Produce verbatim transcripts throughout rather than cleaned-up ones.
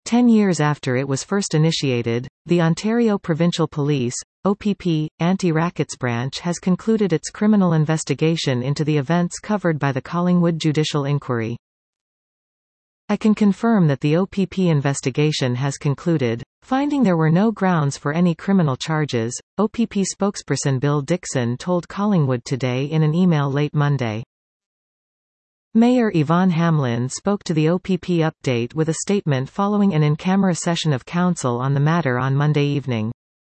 Ten years after it was first initiated, the Ontario Provincial Police, O P P, Anti-Rackets Branch has concluded its criminal investigation into the events covered by the Collingwood Judicial Inquiry. I can confirm that the O P P investigation has concluded, finding there were no grounds for any criminal charges, O P P spokesperson Bill Dixon told Collingwood Today in an email late Monday. Mayor Yvonne Hamlin spoke to the O P P update with a statement following an in-camera session of council on the matter on Monday evening.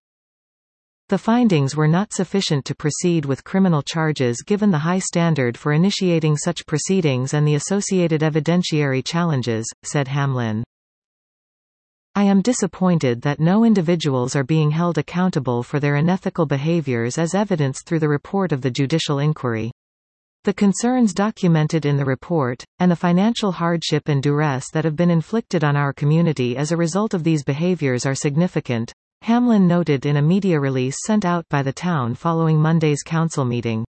The findings were not sufficient to proceed with criminal charges given the high standard for initiating such proceedings and the associated evidentiary challenges, said Hamlin. I am disappointed that no individuals are being held accountable for their unethical behaviors as evidenced through the report of the judicial inquiry. The concerns documented in the report, and the financial hardship and duress that have been inflicted on our community as a result of these behaviors are significant, Hamlin noted in a media release sent out by the town following Monday's council meeting.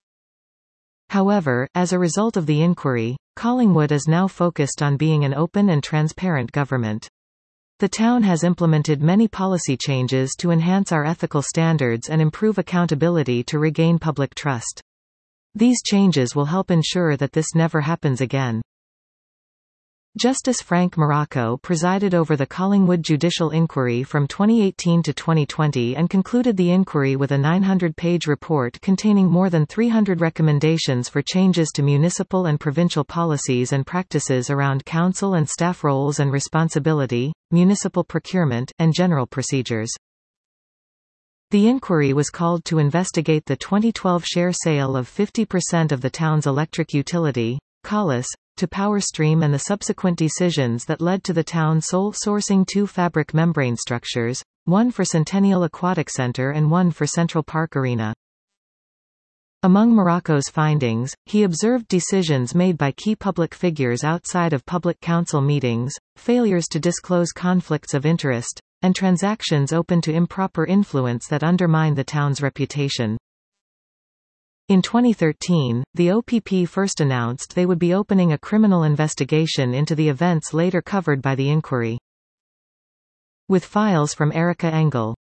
However, as a result of the inquiry, Collingwood is now focused on being an open and transparent government. The town has implemented many policy changes to enhance our ethical standards and improve accountability to regain public trust. These changes will help ensure that this never happens again. Justice Frank Morocco presided over the Collingwood Judicial Inquiry from twenty eighteen to twenty twenty and concluded the inquiry with a nine hundred page report containing more than three hundred recommendations for changes to municipal and provincial policies and practices around council and staff roles and responsibility, municipal procurement, and general procedures. The inquiry was called to investigate the twenty twelve share sale of fifty percent of the town's electric utility, Calus, to Powerstream and the subsequent decisions that led to the town sole sourcing two fabric membrane structures, one for Centennial Aquatic Centre and one for Central Park Arena. Among Morocco's findings, he observed decisions made by key public figures outside of public council meetings, failures to disclose conflicts of interest, and transactions open to improper influence that undermine the town's reputation. In twenty thirteen, the O P P first announced they would be opening a criminal investigation into the events later covered by the inquiry. With files from Erica Engel.